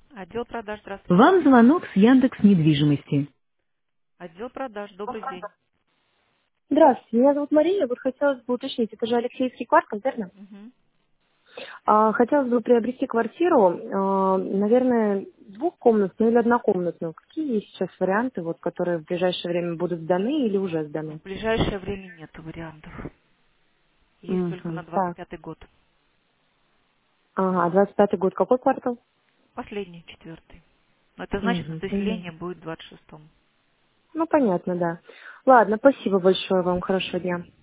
Отдел продаж, здравствуйте. Вам звонок с Яндекс недвижимости. Отдел продаж, добрый день. Здравствуйте, меня зовут Мария. Вот хотелось бы уточнить, это же Алексеевский квартал, верно? Мгм. Хотелось бы приобрести квартиру, наверное, двухкомнатную или однокомнатную. Какие есть сейчас варианты, вот, которые в ближайшее время будут сданы или уже В сданы? ближайшее время нет вариантов. Есть только на Мгм. двадцать Так. пятый год. Ага, 25-й год, какой квартал? Последний, четвертый. Но это значит, Мгм. заселение будет в 26-м. Ну, понятно, да. Ладно, спасибо большое вам, хорошего дня.